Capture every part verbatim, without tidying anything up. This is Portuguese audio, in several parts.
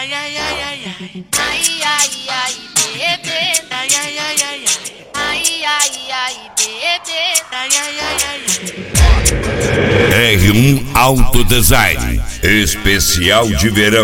ai, ai, ai, ai, ai, ai, ai, ai, bebê, ai, ai, ai, ai, ai, ai, ai, bebê, ai, ai, ai, ai. R um Auto Design, especial de verão.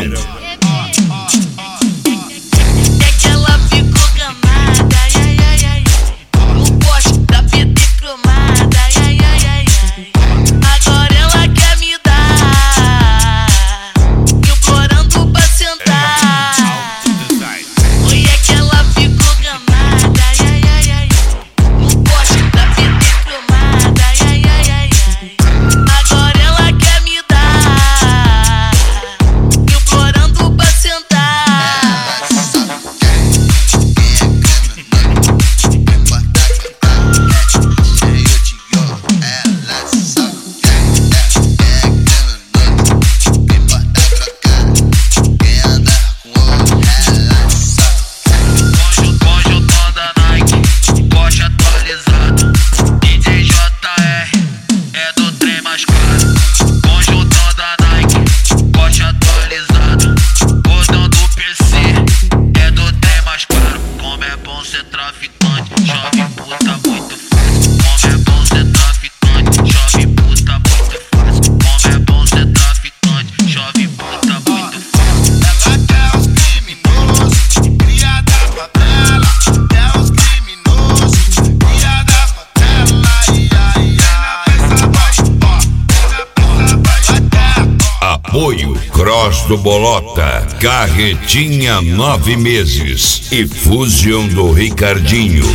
Apoio Cross do Bolota, Carretinha nove meses e Fusion do Ricardinho.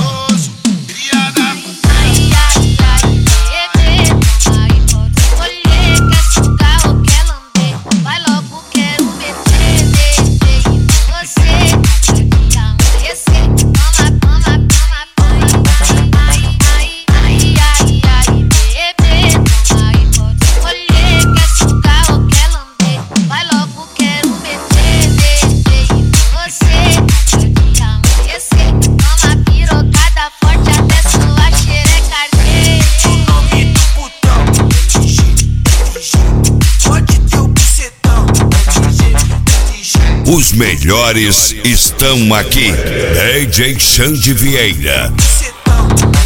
Os melhores estão aqui. D J Xande Vieira.